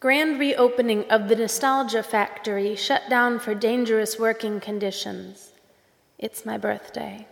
Grand reopening of the Nostalgia Factory shut down for dangerous working conditions. It's my birthday.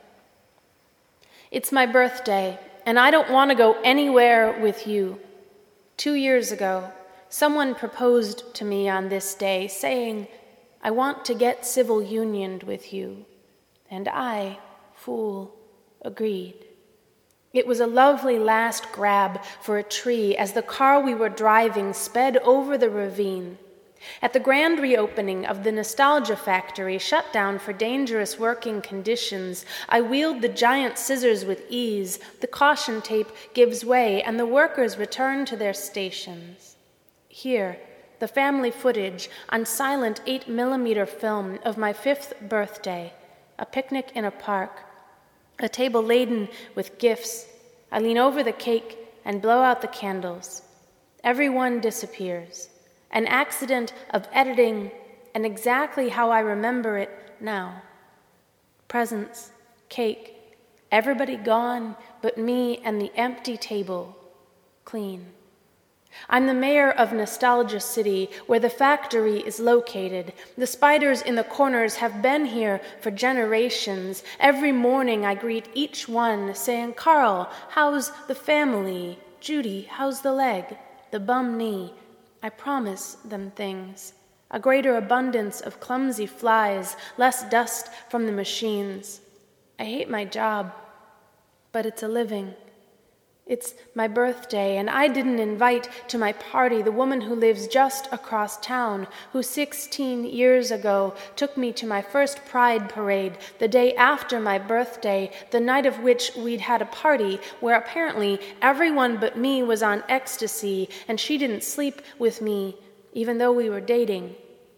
It's my birthday, and I don't want to go anywhere with you. 2 years ago, someone proposed to me on this day, saying, I want to get civil unioned with you. And I, fool, agreed. It was a lovely last grab for a tree as the car we were driving sped over the ravine. At the grand reopening of the Nostalgia Factory, shut down for dangerous working conditions, I wield the giant scissors with ease, the caution tape gives way, and the workers return to their stations. Here, the family footage on silent 8mm film of my 5th birthday, a picnic in a park, a table laden with gifts. I lean over the cake and blow out the candles. Everyone disappears. An accident of editing, and exactly how I remember it now. Presents, cake, everybody gone but me and the empty table, clean. I'm the mayor of Nostalgia City, where the factory is located. The spiders in the corners have been here for generations. Every morning I greet each one, saying, Carl, how's the family? Judy, how's the leg? The bum knee? I promise them things. A greater abundance of clumsy flies, less dust from the machines. I hate my job, but it's a living. It's my birthday, and I didn't invite to my party the woman who lives just across town, who 16 years ago took me to my first Pride parade, the day after my birthday, the night of which we'd had a party where apparently everyone but me was on ecstasy, and she didn't sleep with me, even though we were dating.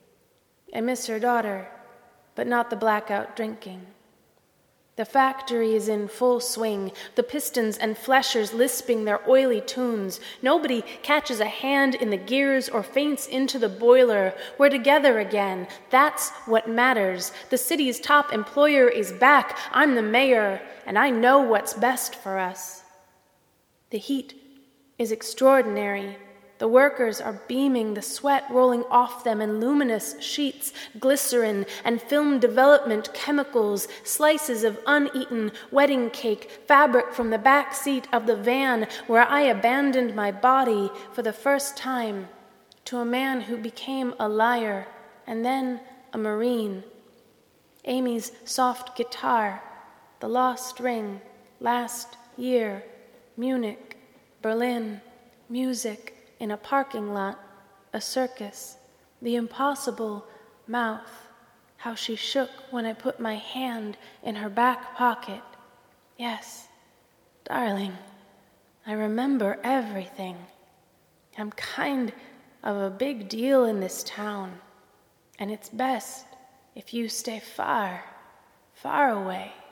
I miss her daughter, but not the blackout drinking. The factory is in full swing, the pistons and fleshers lisping their oily tunes. Nobody catches a hand in the gears or faints into the boiler. We're together again. That's what matters. The city's top employer is back. I'm the mayor, and I know what's best for us. The heat is extraordinary. The workers are beaming, the sweat rolling off them in luminous sheets, glycerin and film development chemicals, slices of uneaten wedding cake, fabric from the back seat of the van where I abandoned my body for the first time to a man who became a liar and then a Marine. Amy's soft guitar, the lost ring, last year, Munich, Berlin, music, in a parking lot, a circus, the impossible mouth, how she shook when I put my hand in her back pocket. Yes, darling, I remember everything. I'm kind of a big deal in this town, and it's best if you stay far, far away.